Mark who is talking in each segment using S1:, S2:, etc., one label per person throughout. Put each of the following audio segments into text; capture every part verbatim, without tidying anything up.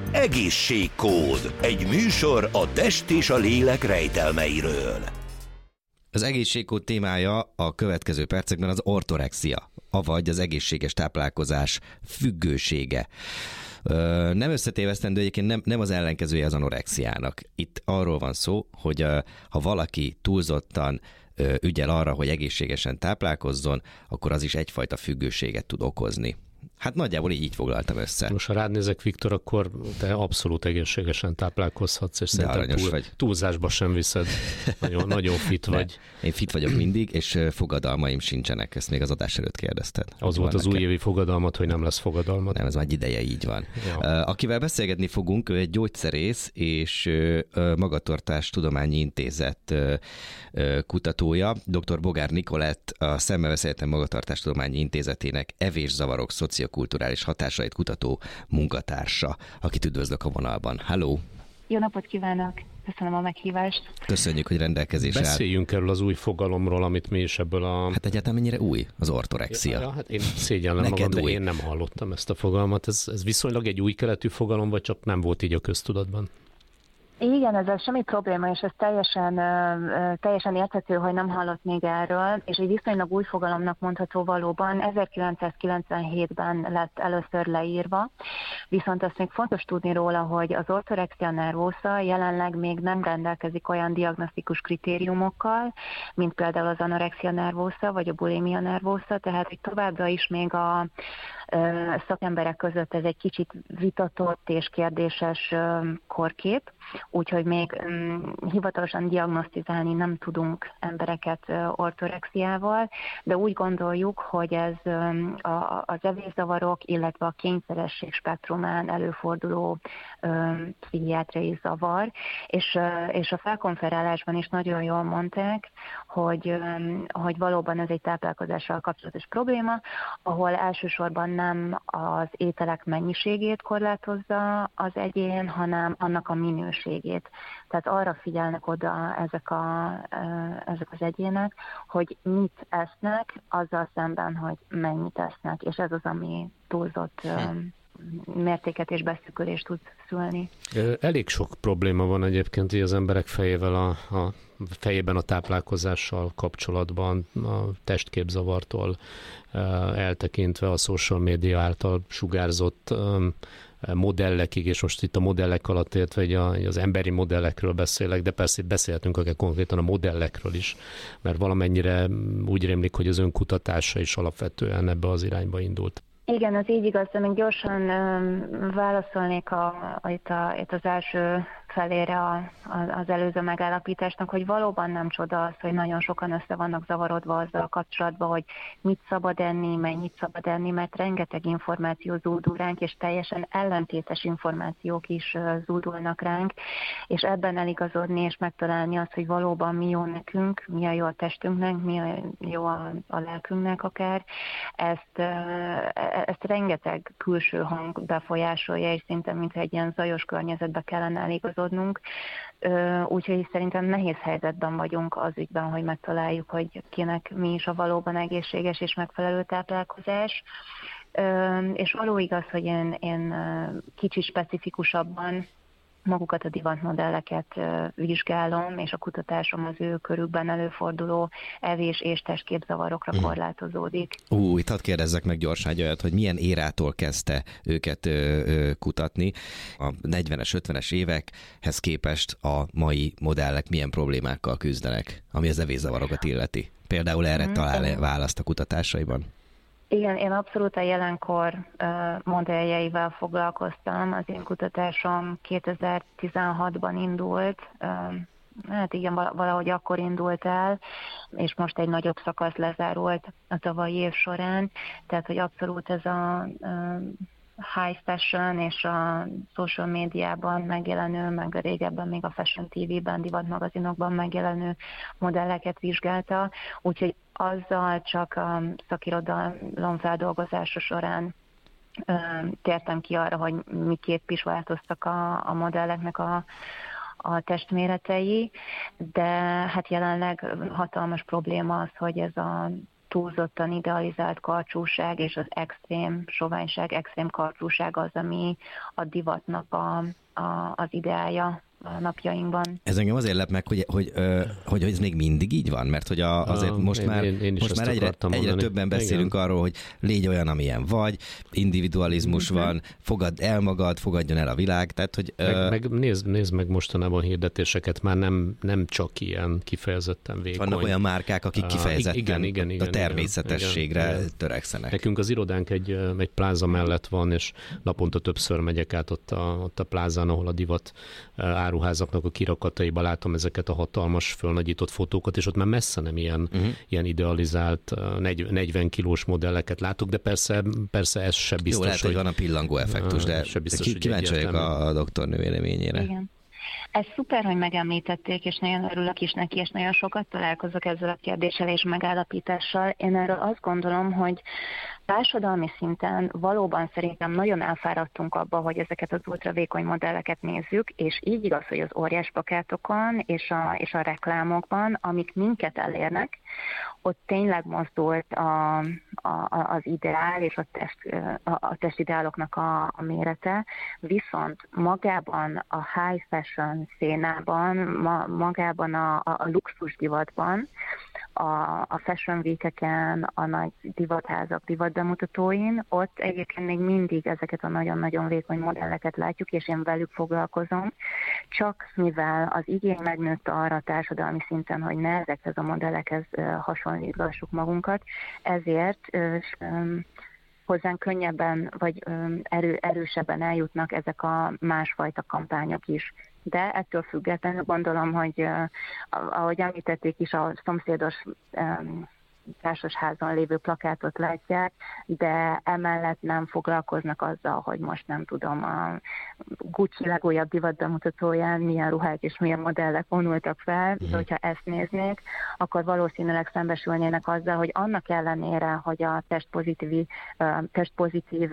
S1: Egészségkód. Egy műsor a test és a lélek rejtelmeiről.
S2: Az egészségkód témája a következő percekben az ortorexia, avagy az egészséges táplálkozás függősége. Nem összetévesztendő, egyébként nem, nem az ellenkezője az anorexiának. Itt arról van szó, hogy ha valaki túlzottan ügyel arra, hogy egészségesen táplálkozzon, akkor az is egyfajta függőséget tud okozni. Hát nagyjából így, így foglaltam össze.
S3: Most ha rád nézek, Viktor, akkor te abszolút egészségesen táplálkozhatsz, és szerintem túl, túlzásba sem viszed. Nagyon, nagyon fit vagy.
S2: Én fit vagyok mindig, és fogadalmaim sincsenek. Ezt még az adás előtt kérdezted.
S3: Az volt az újévi fogadalmat, hogy nem lesz fogadalmat.
S2: Nem, ez már egy ideje így van. Ja. Akivel beszélgetni fogunk, ő egy gyógyszerész és Magatartás Tudományi Intézet kutatója, dr. Bogár Nikolett, a Szemmelweis Egyetem Magatartás Tudományi Intézetének evészavarok szociokulturális hatásait kutató munkatársa, akit üdvözlök a vonalban. Halló!
S4: Jó napot kívánok! Köszönöm a meghívást.
S2: Köszönjük, hogy rendelkezésre áll.
S3: Beszéljünk erről az új fogalomról, amit mi is ebből a...
S2: Hát egyáltalán mennyire új az ortorexia?
S3: Ja, hát én szégyellem magam, de én nem hallottam ezt a fogalmat. Ez, ez viszonylag egy új keletű fogalom, vagy csak nem volt így a köztudatban?
S4: Igen, ezzel semmi probléma, és ez teljesen, teljesen érthető, hogy nem hallott még erről, és egy viszonylag új fogalomnak mondható valóban. ezerkilencszázkilencvenhétben lett először leírva, viszont azt még fontos tudni róla, hogy az ortorexia nervosa jelenleg még nem rendelkezik olyan diagnosztikus kritériumokkal, mint például az anorexia nervosa vagy a bulimia nervosa, tehát hogy továbbra is még a szakemberek között ez egy kicsit vitatott és kérdéses korkép, úgyhogy még um, hivatalosan diagnosztizálni nem tudunk embereket uh, ortorexiával, de úgy gondoljuk, hogy ez um, a, az evészavarok, illetve a kényszeresség spektrumán előforduló um, pszichiátriai zavar, és, uh, és a felkonferálásban is nagyon jól mondták, hogy, um, hogy valóban ez egy táplálkozással kapcsolatos probléma, ahol elsősorban nem az ételek mennyiségét korlátozza az egyén, hanem annak a minőségét. Tehát arra figyelnek oda ezek, a, ezek az egyének, hogy mit esznek, azzal szemben, hogy mennyit esznek, és ez az, ami túlzott mértéket és beszűkülést tud szülni.
S3: Elég sok probléma van egyébként az emberek fejével a, a fejében a táplálkozással kapcsolatban, a testképzavartól eltekintve a social media által sugárzott modellekig, és most itt a modellek alatt értve az emberi modellekről beszélek, de persze beszélhetünk akár konkrétan a modellekről is, mert valamennyire úgy rémlik, hogy az önkutatása is alapvetően ebbe az irányba indult.
S4: Igen, az így igaz, de még gyorsan um, válaszolnék a, a, itt, a, itt az első felére a, a, az előző megállapításnak, hogy valóban nem csoda az, hogy nagyon sokan össze vannak zavarodva azzal kapcsolatban, hogy mit szabad enni, mennyit szabad enni, mert rengeteg információ zúdul ránk, és teljesen ellentétes információk is zúdulnak ránk, és ebben eligazodni és megtalálni azt, hogy valóban mi jó nekünk, mi a jó a testünknek, mi a jó a, a lelkünknek akár, ezt, ezt rengeteg külső hang befolyásolja, és szinte mintha egy ilyen zajos környezetbe kellene eligazodni. Úgyhogy szerintem nehéz helyzetben vagyunk az ügyben, hogy megtaláljuk, hogy kinek mi is a valóban egészséges és megfelelő táplálkozás. És való igaz, hogy én, én kicsit specifikusabban magukat a divatmodelleket vizsgálom, és a kutatásom az ő körükben előforduló evés- és testképzavarokra mm. korlátozódik.
S2: Ú, itt hadd kérdezzek meg gyorsan egy olyat, hogy milyen érától kezdte őket ö, ö, kutatni. A negyvenes, ötvenes évekhez képest a mai modellek milyen problémákkal küzdenek, ami az evészavarokat illeti. Például erre mm. talál választ a kutatásaiban?
S4: Igen, én abszolút a jelenkor modelljeivel foglalkoztam. Az én kutatásom kétezer-tizenhatban indult, hát igen, valahogy akkor indult el, és most egy nagyobb szakasz lezárult a tavalyi év során, tehát hogy abszolút ez a high fashion és a social médiában megjelenő, meg a régebben még a Fashion té vében, divatmagazinokban megjelenő modelleket vizsgálta, úgyhogy azzal csak a szakirodalom feldolgozása során ö, tértem ki arra, hogy miképp is változtak a, a modelleknek a, a testméretei, de hát jelenleg hatalmas probléma az, hogy ez a túlzottan idealizált karcsúság és az extrém soványság, extrém karcsúság az, ami a divatnak a, a, az ideája a napjainkban.
S2: Ez engem azért lep meg, hogy, hogy, hogy, hogy ez még mindig így van, mert hogy a, azért most
S3: én,
S2: már,
S3: én, én
S2: most már egyre, egyre többen beszélünk Igen. arról, hogy légy olyan, amilyen vagy, individualizmus uh-huh. van, fogad el magad, fogadjon el a világ, tehát hogy...
S3: Meg, uh, meg nézd, nézd meg mostanában hirdetéseket, már nem, nem csak ilyen kifejezetten vékony.
S2: Vannak olyan márkák, akik kifejezetten uh, igen, igen, igen, a természetességre igen, igen. törekszenek.
S3: Nekünk az irodánk egy, egy pláza mellett van, és naponta többször megyek át ott a, ott a plázán, ahol a divat áruházaknak a kirakataiba látom ezeket a hatalmas, fölnagyított fotókat, és ott már messze nem ilyen, uh-huh. ilyen idealizált negyven kilós modelleket látok, de persze, persze ez se biztos,
S2: Jó, lehet, hogy, hogy van a pillangó effektus, de biztos, kíváncsi vagyok a, a doktornő véleményére.
S4: Igen. Ez szuper, hogy megemlítették, és nagyon örülök is neki, és nagyon sokat találkozok ezzel a kérdéssel és megállapítással. Én erről azt gondolom, hogy társadalmi szinten valóban szerintem nagyon elfáradtunk abba, hogy ezeket az ultravékony modelleket nézzük, és így igaz, hogy az óriás plakátokon és a, és a reklámokban, amik minket elérnek, ott tényleg mozdult a, a, az ideál és a, test, a, a testideáloknak a, a mérete, viszont magában a high fashion szénában, ma, magában a, a, a luxus divatban, a, a fashion week-eken, a nagy divatházak divatbemutatóin, ott egyébként még mindig ezeket a nagyon-nagyon vékony modelleket látjuk, és én velük foglalkozom, csak mivel az igény megnőtt arra a társadalmi szinten, hogy ne ezekhez a modellekhez hasonlítgassuk magunkat, ezért hozzánk könnyebben vagy erő, erősebben eljutnak ezek a másfajta kampányok is. De ettől függetlenül gondolom, hogy ahogy említették is, a szomszédos társasházon lévő plakátot látják, de emellett nem foglalkoznak azzal, hogy most nem tudom, a Gucci legújabb divatbemutatóján milyen ruhák és milyen modellek vonultak fel, de hogyha ezt néznék, akkor valószínűleg szembesülnének azzal, hogy annak ellenére, hogy a testpozitív, testpozitív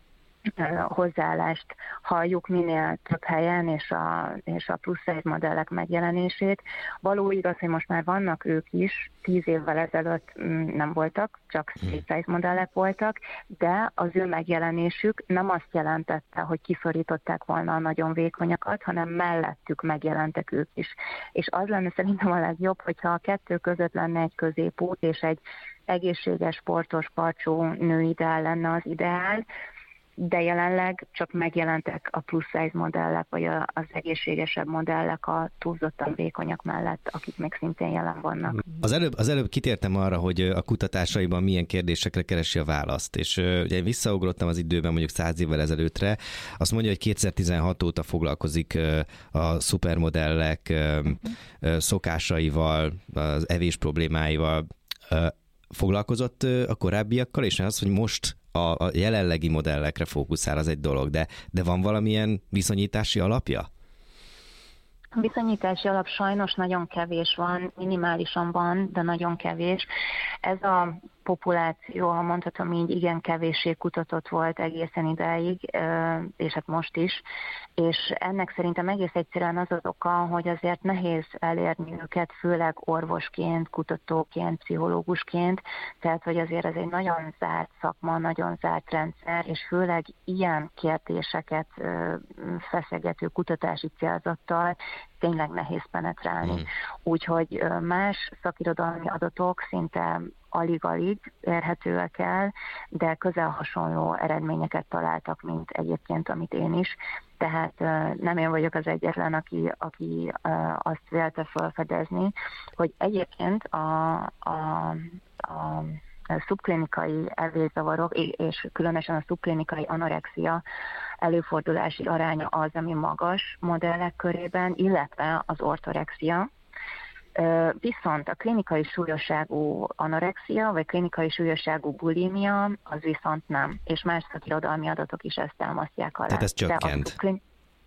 S4: hozzáállást halljuk minél több helyen, és a, és a plusz size modellek megjelenését. Való igaz, hogy most már vannak ők is, tíz évvel ezelőtt nem voltak, csak street size modellek voltak, de az ő megjelenésük nem azt jelentette, hogy kiszorították volna a nagyon vékonyakat, hanem mellettük megjelentek ők is. És az lenne szerintem a legjobb, hogyha a kettő között lenne egy középút, és egy egészséges, sportos, karcsú nőideál lenne az ideál, de jelenleg csak megjelentek a plusz size modellek, vagy az egészségesebb modellek a túlzottan vékonyak mellett, akik még szintén jelen vannak.
S2: Az előbb, az előbb kitértem arra, hogy a kutatásaiban milyen kérdésekre keresi a választ, és ugye én visszaugrottam az időben mondjuk száz évvel ezelőttre, azt mondja, hogy kétezer-tizenhat óta foglalkozik a szupermodellek szokásaival, az evés problémáival. Foglalkozott a korábbiakkal, és az, hogy most a, a jelenlegi modellekre fókuszál, az egy dolog, de, de van valamilyen viszonyítási alapja?
S4: A viszonyítási alap sajnos nagyon kevés van, minimálisan van, de nagyon kevés. Ez a populáció, ha mondhatom így, igen kevéssé kutatott volt egészen idáig, és hát most is, és ennek szerintem egész egyszerűen az az oka, hogy azért nehéz elérni őket, főleg orvosként, kutatóként, pszichológusként, tehát hogy azért ez egy nagyon zárt szakma, nagyon zárt rendszer, és főleg ilyen kérdéseket feszegető kutatási célzattal tényleg nehéz penetrálni. Hmm. Úgyhogy más szakirodalmi adatok szinte alig-alig érhetőek el, de közel hasonló eredményeket találtak, mint egyébként, amit én is. Tehát nem én vagyok az egyetlen, aki, aki azt vélte felfedezni, hogy egyébként a, a, a szubklinikai evészavarok, és különösen a szubklinikai anorexia előfordulási aránya az, ami magas modellek körében, illetve az ortorexia. Viszont a klinikai súlyosságú anorexia, vagy klinikai súlyosságú bulimia, az viszont nem. És más szakirodalmi adatok is ezt támasztják alá.
S2: Tehát ez csökkent.
S4: Klin...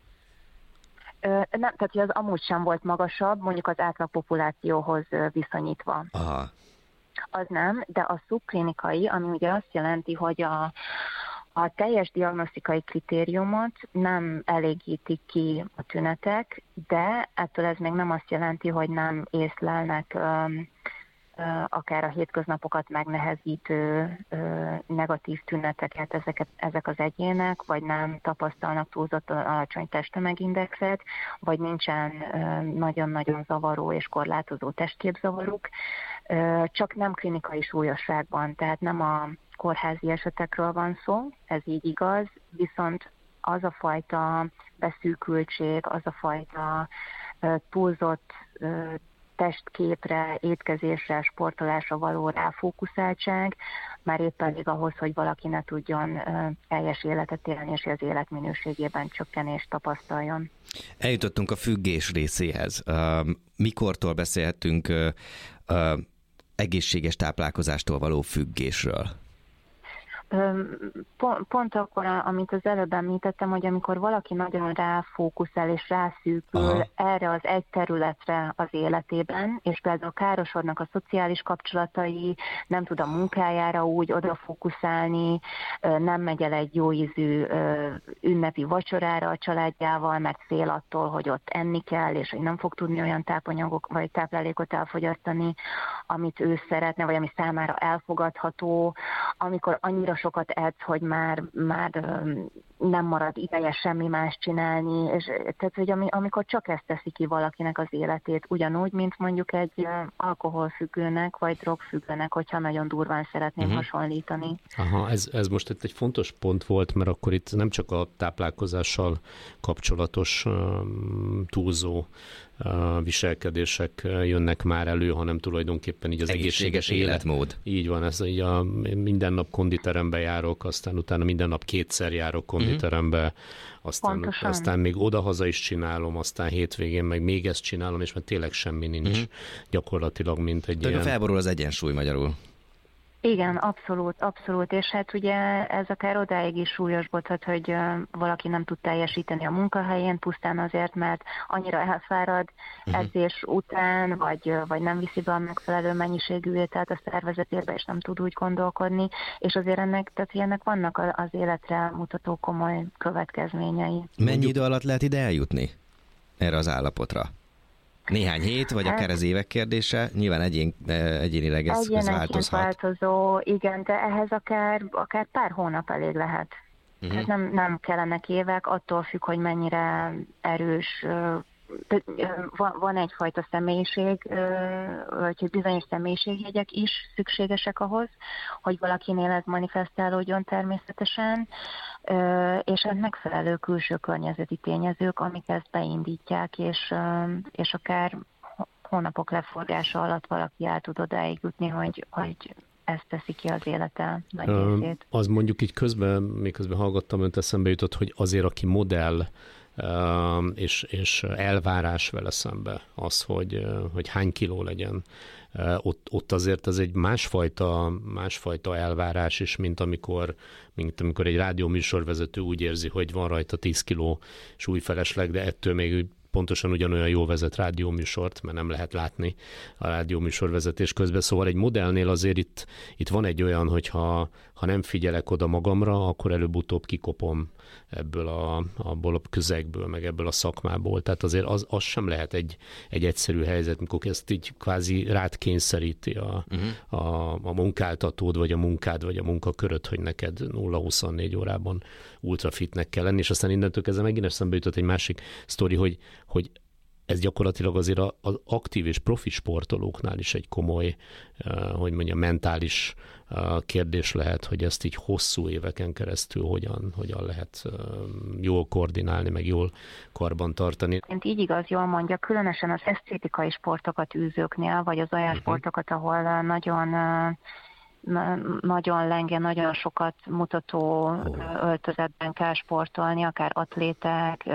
S4: Nem, tehát hogy az amúgy sem volt magasabb, mondjuk az átlag populációhoz viszonyítva.
S2: Aha.
S4: Az nem, de a szubklinikai, ami ugye azt jelenti, hogy a A teljes diagnosztikai kritériumot nem elégítik ki a tünetek, de ettől ez még nem azt jelenti, hogy nem észlelnek um, akár a hétköznapokat megnehezítő negatív tüneteket ezeket, ezek az egyének, vagy nem tapasztalnak túlzottan alacsony testtömegindexet, vagy nincsen nagyon-nagyon zavaró és korlátozó testképzavaruk, csak nem klinikai súlyosságban, tehát nem a kórházi esetekről van szó, ez így igaz, viszont az a fajta beszűkültség, az a fajta túlzott testképre, étkezésre, sportolásra való ráfókuszáltság, már épp elég ahhoz, hogy valaki ne tudjon teljes életet élni, és az életminőségében csökkenést tapasztaljon.
S2: Eljutottunk a függés részéhez. Mikortól beszélhetünk egészséges táplálkozástól való függésről?
S4: Pont, pont akkor, amit az előbb említettem, hogy amikor valaki nagyon ráfókuszál és rászűkül Aha. erre az egy területre az életében, és például károsodnak a szociális kapcsolatai, nem tud a munkájára úgy odafókuszálni, nem megy el egy jó ízű ünnepi vacsorára a családjával, mert fél attól, hogy ott enni kell, és hogy nem fog tudni olyan tápanyagok vagy táplálékot elfogyasztani, amit ő szeretne, vagy ami számára elfogadható, amikor annyira sokat edz, hogy már, már nem marad ideje semmi más csinálni, és tehát, hogy amikor csak ezt teszi ki valakinek az életét, ugyanúgy, mint mondjuk egy alkoholfüggőnek, vagy drogfüggőnek, hogyha nagyon durván szeretném uh-huh. hasonlítani.
S3: Aha, ez, ez most itt egy fontos pont volt, mert akkor itt nem csak a táplálkozással kapcsolatos um, túlzó uh, viselkedések jönnek már elő, hanem tulajdonképpen így az egészséges, egészséges életmód. Így van, ez így a minden nap konditerembe járok, aztán utána minden nap kétszer járok konditerembe, aztán, aztán még odahaza is csinálom, aztán hétvégén meg még ezt csinálom, és már tényleg semmi nincs uh-huh. gyakorlatilag, mint egy
S2: Tehát ilyen... felborul az egyensúly magyarul.
S4: Igen, abszolút, abszolút, és hát ugye ez akár odáig is súlyosbodhat, hogy valaki nem tud teljesíteni a munkahelyén, pusztán azért, mert annyira elfárad uh-huh. edzés után, vagy, vagy nem viszi be a megfelelő mennyiségű ételt a szervezetébe, és nem tud úgy gondolkodni, és azért ennek, tehát ennek vannak az életre mutató komoly következményei.
S2: Mennyi idő alatt lehet ide eljutni erre az állapotra? Néhány hét, vagy akár az évek kérdése? Nyilván egyén, egyénileg ez, ez változhat.
S4: Változó, igen, de ehhez akár, akár pár hónap elég lehet. Uh-huh. Tehát nem, nem kellenek évek, attól függ, hogy mennyire erős, van egyfajta személyiség, vagy bizonyos személyiségjegyek is szükségesek ahhoz, hogy valakinél ez manifestálódjon természetesen, és ez megfelelő külső környezeti tényezők, amik ezt beindítják, és, és akár hónapok leforgása alatt valaki el tud odáig jutni, hogy, hogy ezt teszi ki az élete nagy részét.
S3: Az mondjuk így közben, miközben hallgattam, önt eszembe jutott, hogy azért, aki modell, és, és elvárás vele szembe az, hogy, hogy hány kiló legyen. Ott, ott azért ez egy másfajta, másfajta elvárás is, mint amikor, mint amikor egy rádióműsorvezető úgy érzi, hogy van rajta tíz kiló súlyfelesleg, de ettől még pontosan ugyanolyan jól vezet rádióműsort, mert nem lehet látni a rádióműsorvezetés közben. Szóval egy modellnél azért itt, itt van egy olyan, hogy ha, ha nem figyelek oda magamra, akkor előbb-utóbb kikopom ebből a, abból a közegből, meg ebből a szakmából. Tehát azért az, az sem lehet egy, egy egyszerű helyzet, mikor ezt így kvázi rád kényszeríti a, uh-huh. a, a munkáltatód, vagy a munkád, vagy a munkaköröd, hogy neked nulla huszonnégy órában ultrafitnek kell lenni, és aztán innentől kezdve megint eszembe jutott egy másik sztori, hogy, hogy ez gyakorlatilag azért az aktív és profi sportolóknál is egy komoly, hogy mondjam, mentális kérdés lehet, hogy ezt így hosszú éveken keresztül hogyan, hogyan lehet jól koordinálni, meg jól karbantartani.
S4: Így igaz, jól mondja, különösen az esztétikai sportokat űzőknél, vagy az olyan uh-huh. sportokat, ahol nagyon nagyon lenge, nagyon sokat mutató oh. öltözetben kell sportolni, akár atléták,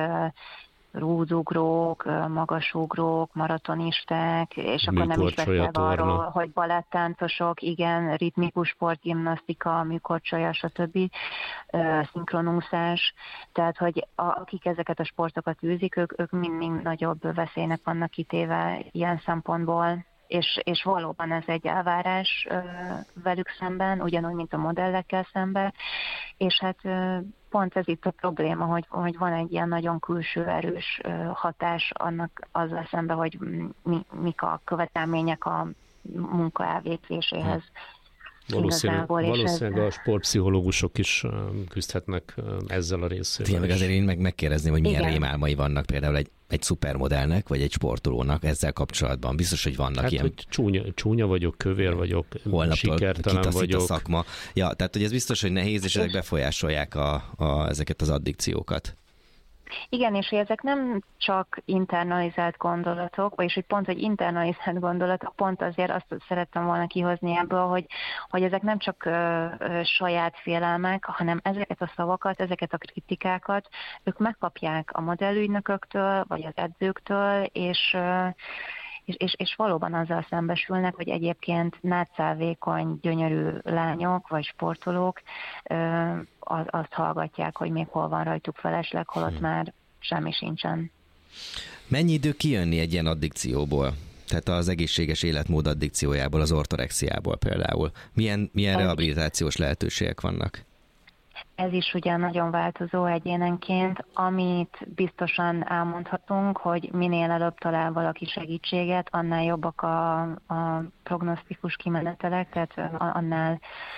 S4: rúdugrók, magasugrók, maratonisták, és akkor nem is beszélve arról, hogy balettáncosok, igen, ritmikus sportgimnasztika, műkorcsolya, stb., szinkronúszás, tehát, hogy a, akik ezeket a sportokat űzik, ők, ők mind-mind nagyobb veszélynek vannak kitéve ilyen szempontból. És, és valóban ez egy elvárás ö, velük szemben, ugyanúgy, mint a modellekkel szemben, és hát ö, pont ez itt a probléma, hogy, hogy van egy ilyen nagyon külső erős ö, hatás annak azzal szemben, hogy mi, mik a követelmények a munka elvégzéséhez.
S3: Valószínűleg, valószínűleg ez... a sportpszichológusok is küzdhetnek ezzel a részével.
S2: Tényleg azért én meg megkérdezném, hogy milyen
S4: Igen.
S2: rémálmai vannak például egy, egy szupermodellnek, vagy egy sportolónak ezzel kapcsolatban. Biztos, hogy vannak
S3: hát,
S2: ilyen...
S3: hogy csúnya, csúnya vagyok, kövér vagyok,
S2: holnaptól
S3: sikertelen vagyok.
S2: a szakma. Ja, tehát hogy ez biztos, hogy nehéz, és ezek befolyásolják a, a, ezeket az addikciókat.
S4: Igen, és hogy ezek nem csak internalizált gondolatok, vagyis hogy pont, hogy internalizált gondolatok, pont azért azt szerettem volna kihozni ebből, hogy, hogy ezek nem csak ö, ö, saját félelmek, hanem ezeket a szavakat, ezeket a kritikákat ők megkapják a modellügynököktől, vagy az edzőktől, és ö, És, és, és valóban azzal szembesülnek, hogy egyébként nátszálvékony, gyönyörű lányok vagy sportolók az, azt hallgatják, hogy még hol van rajtuk felesleg, holott hmm. már semmi sincsen.
S2: Mennyi idő kijönni egy ilyen addikcióból? Tehát az egészséges életmód addikciójából, az ortorexiából például. Milyen, milyen rehabilitációs lehetőségek vannak?
S4: Ez is ugye nagyon változó egyénenként, amit biztosan elmondhatunk, hogy minél előbb talál valaki segítséget, annál jobbak a, a prognosztikus kimenetelek, tehát annál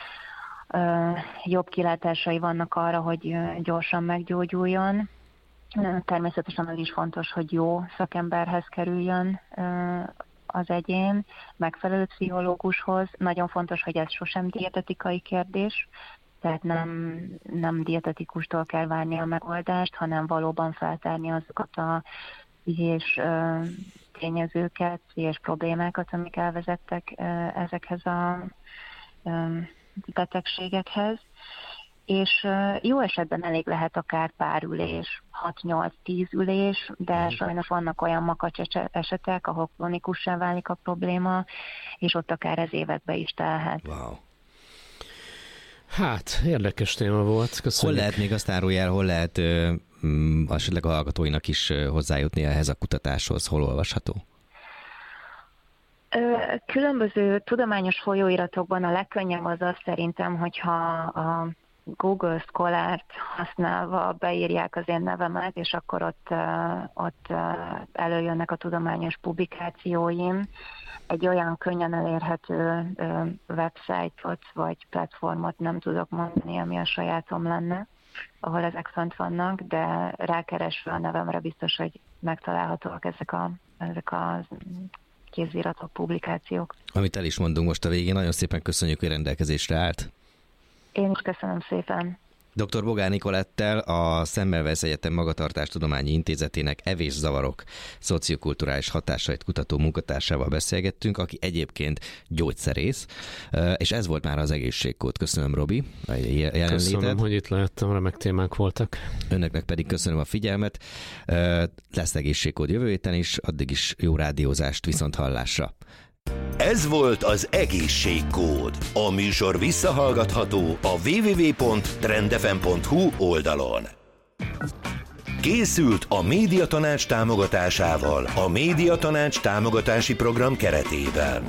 S4: ö, jobb kilátásai vannak arra, hogy gyorsan meggyógyuljon. Természetesen az is fontos, hogy jó szakemberhez kerüljön ö, az egyén, megfelelő pszichológushoz. Nagyon fontos, hogy ez sosem dietetikai kérdés, tehát nem, nem dietetikustól kell várni a megoldást, hanem valóban feltárni azokat a pszichés tényezőket, pszichés problémákat, amik elvezettek ezekhez a betegségekhez. És jó esetben elég lehet akár pár ülés, hat-nyolc-tíz ülés, de sajnos vannak olyan makacs esetek, ahol kronikussá válik a probléma, és ott akár ez évekbe is telhet.
S2: Wow.
S3: Hát, érdekes téma volt. Köszönjük.
S2: Hol lehet még azt árulj el, hol lehet ö, m, esetleg a hallgatóinak is hozzájutni ehhez a kutatáshoz, hol olvasható?
S4: Különböző tudományos folyóiratokban a legkönnyebb az az szerintem, hogyha a Google Scholar-t használva beírják az én nevemet, és akkor ott, ott előjönnek a tudományos publikációim. Egy olyan könnyen elérhető website-ot vagy platformot nem tudok mondani, ami a sajátom lenne, ahol ezek fönt vannak, de rákeresve a nevemre biztos, hogy megtalálhatóak ezek a, ezek a kéziratok, publikációk.
S2: Amit el is mondunk most a végén, nagyon szépen köszönjük, hogy rendelkezésre állt.
S4: Én is köszönöm szépen.
S2: doktor Bogár Nicolettel, a Semmelweis Egyetem Magatartástudományi Intézetének evészavarok szociokulturális hatásait kutató munkatársával beszélgettünk, aki egyébként gyógyszerész, és ez volt már az egészségkód. Köszönöm, Robi, a jelenlétet.
S3: Köszönöm, hogy itt lehettem, remek témák voltak.
S2: Önöknek pedig köszönöm a figyelmet. Lesz egészségkód jövő héten is, addig is jó rádiózást, viszont hallásra.
S1: Ez volt az Egészségkód. A műsor visszahallgatható a double-u double-u double-u pont trendfm pont hu oldalon. Készült a Médiatanács támogatásával a Médiatanács támogatási program keretében.